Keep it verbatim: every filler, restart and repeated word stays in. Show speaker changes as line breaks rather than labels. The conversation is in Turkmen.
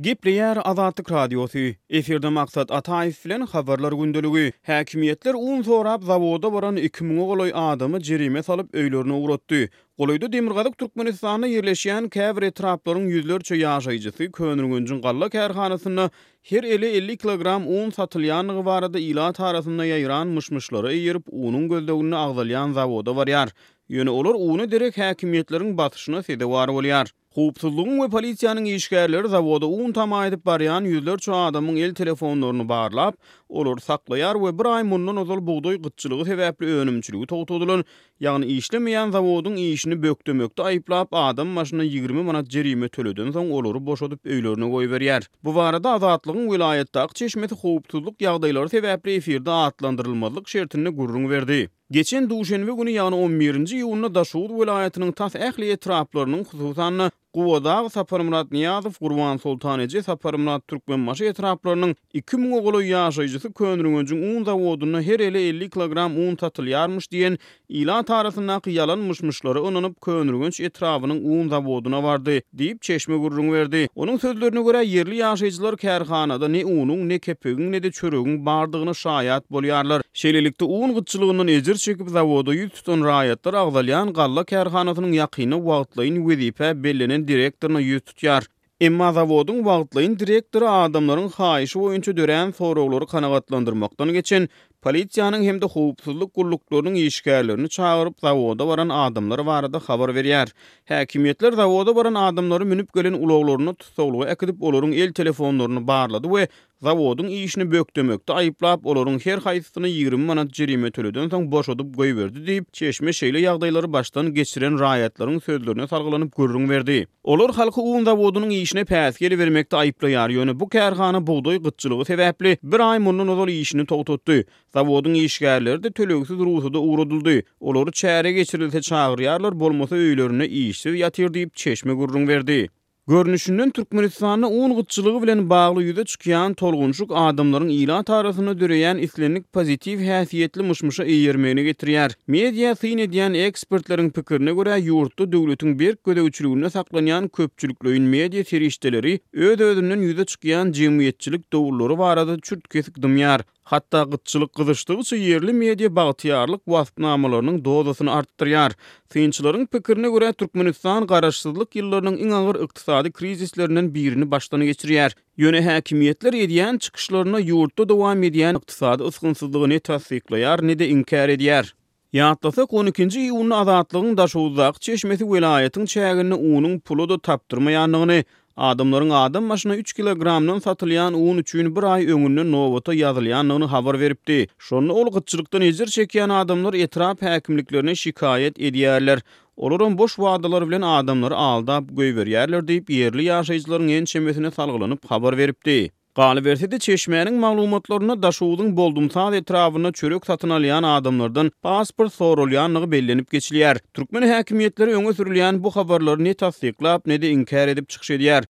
Gepleyer Azatlyk Radiosu. Eferde maksat Ataýew bilen habarlar gündöligi. Häkimetler un sorap zawoda baran iki ming goloy adamy jerime salyp öýlerine uğratdy. Goloyda Demirgazyk Türkmenistanyna ýerleşýän käbir etraplaryň ýüzlerçe ýaşaýjysy Könürgünjin galla kärhanasyna her elli elli kilogram un satylýanlygy barada ilat arasynda ýaýran myşmyşlary ýerip unyň gözdegini agdalýan zawoda barýar. Ýöne olar uny direk häkimetleriň batyşyna sedewar bolýar. Howpsuzlygyň we polisiýanyň işgärleri zawoda un tama edip barýan ýüzlerçe adamyň el telefonlaryny barlap, olar saklaýar we bir ay mundan ozal buğdoý gytçylygy sebäpli önümçiligi togtadylar. Ýagny işlemeýän zawodyň işini bökdemekde aýyplap adam maşyna ýygrimi manat jerime töleden soň olary boşadyp öýlerine goýberýär. Bu barada Azatlygyň vilayetdaky çeşmeti howpsuzlyk ýagdaýlary sebäpli efirde atlandyrylmazlyk şertine gurrun berdi. Geçen duşenbe günü ýagny on birinji iýulda Daşuwut vilayatynyň tas ähli etraplarynyň hususan Guwadagy Saparmurat Niýazow, Gurban Sultanaje, Saparmurat Türkmenmaşy etraplarynyň iki ming goloy ýaşaýjysy Könürgünjin un zawodyna her ele elli kilogram un satylýarmyş diýen ilan tarapyndan ýalanmyşmyşlary onanyp Könürgünç etrafynyň un zawodyna bardy diýip çeşme gurrun berdi. Onuň sözlerine görä yerli ýaşaýjylar kärhanada ne unuň ne kepegiň ne de çöregiň bardygyny şaýat bolýarlar. Şeýlelikde un gytçylygyndan ejir çekip zawoda ýüz tutan raýatlar agdalýan galla kärhanasynyň ýakyny wagtlaýyn wezipe bellenen direktoryna ýüz tutýar. Emma zawodyň wagtlaýyn direktory adamlaryň haýyşy boýunça dören soraglary kanagatlandyrmakdan geçen polisiýanyň hemde howpsuzlyk gulluklarynyň işgärlerini çagyryp zawoda baran adamlar barada habar berýär. Häkimetler zawoda baran adamlary minip gelen ulaglaryny tutsaglygy ekidip olaryň el telefonlaryny barlady we zawodyň işini bökdemekde aýyplap olaryň her haýsysyny ýygrimi manat jerime töleden soň boşadyp goýberdi diýip çeşme şeýle ýagdaýlary baştan geçiren raýatlaryň sözlerine salgylanyp gurrun berdi. Olar halky un zawodynyň işine päs geli bermekde aýyplaýar. Ýöne bu kärhana buğdoý gytçylygy sebäpli bir ay mundan ozal işini togtatdy. Zawodyň işgärleri de tölegsiz ruhsada uğradyldy. Olary çäre geçirilse çagyrýarlar, bolmasa öýlerine işsiz ýatyr diýip çeşme gurrun berdi. Görnüşinden Türkmenistanyň un gytçylygy bilen bagly ýüze çykýan tolgunçuk adamlaryň ilat arasyna döreýän islenlik pozitiv häsiýetli myşmyşa eýermegine getirýär. Media syn edýän ekspertleriň pikirine görä ýurtda döwletiň berk gödäwçiligine saklanýan köpçüliklöýün media serişdeleri öz-özünden ýüze çykýan jemgyýetçilik dowullary barada çürt kesik dymýar. Hatta gytçylyk gyzyşdygyça yerli media bagtýarlyk wagtnamalarynyň dozasyny artdyrýar. Synçylaryň pikirine görä Türkmenistan garaşsyzlyk ýyllarynyň iň agyr ykdysady krizislerinden birini başdan geçirýär. Ýöne häkimetler edýän çykyşlaryna ýurtda dowam edýän ykdysady ysgynsyzlygyny tasdiklaýar ne de inkar edýär. Ýatlasak on ikinji iýulda Azatlygyň Daşuwdaky çeşmesi vilayatyň çägini unyň pulu da tapdyrmaýanlygyny, adamlaryň adam maşyna üç kilogramdan satylýan un üçin bir ay öňünden nowata ýazylýanlygyny habar beripdi. Şonu ol gytçylykdan ejir çekýän adamlar etrap häkimliklerine şikayet edýärler. Olaryň boş wagdalar bilen adamlary aldap goýberýärler diýip yerli ýaşaýjylaryň en çemesine salgylanyp habar beripdi. Galy bersede çeşmeýäniň maglumatlaryna Daşuwdyň boldumsaz etrawyna çörek satyn alýan adamlardan pasport sorulýanlygy bellenip geçilýär. Türkmen häkimetleri öňe sürilýän bu habarlary ne tasdiklap ne de inkar edip çykyş edýär.